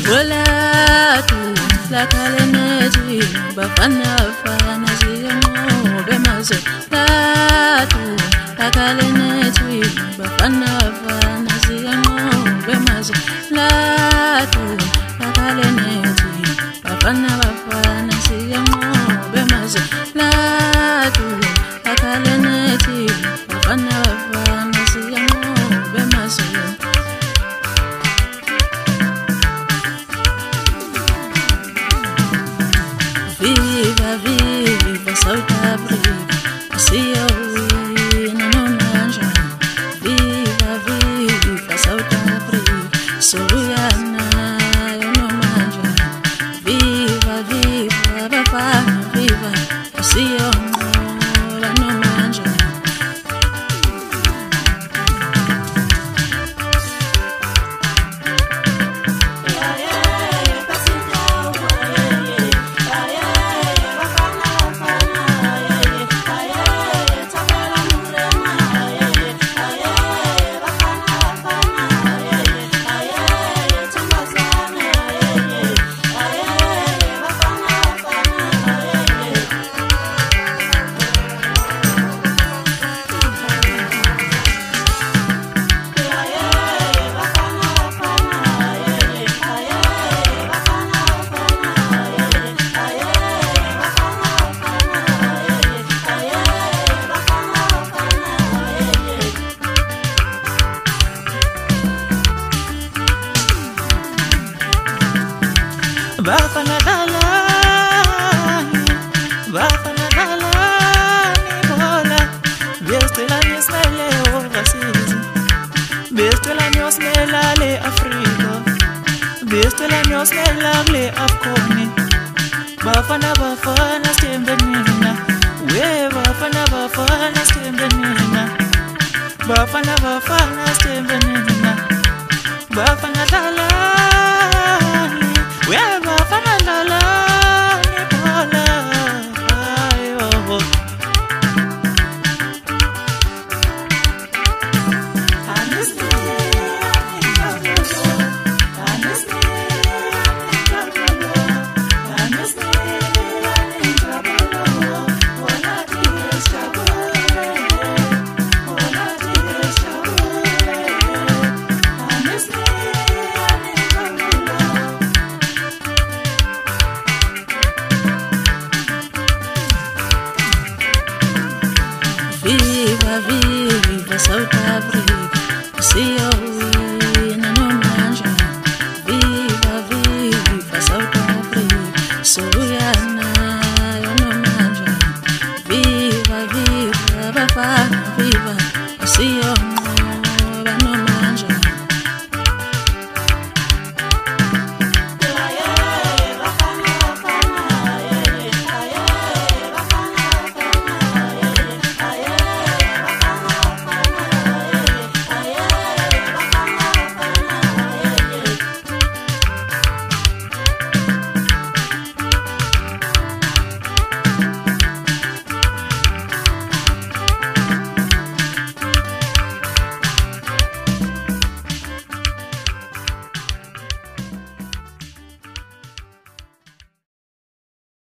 Walatu la kaleneti bafana fana ziyango bemaze latu la kaleneti bafana fana ziyango bemaze latu la kaleneti bafana ziyango bemaze latu la kaleneti bafana ziyango bemaze. Viva, viva, South Africa, see you in a manja. Viva, viva, South Africa, so we are now in a manja. Viva, viva, Bafana, viva, see you in a manja. Bafana dalani, bafana dalani bola. Bestela nyosmele overseas, bestela nyosmela le Africa, bestela nyosmela le Afconi. Bafana stembe nina, we bafana stembe nina, bafana stembe nina, bafana dalani. We bafana dalani bola. Viva, viva, South Africa, see you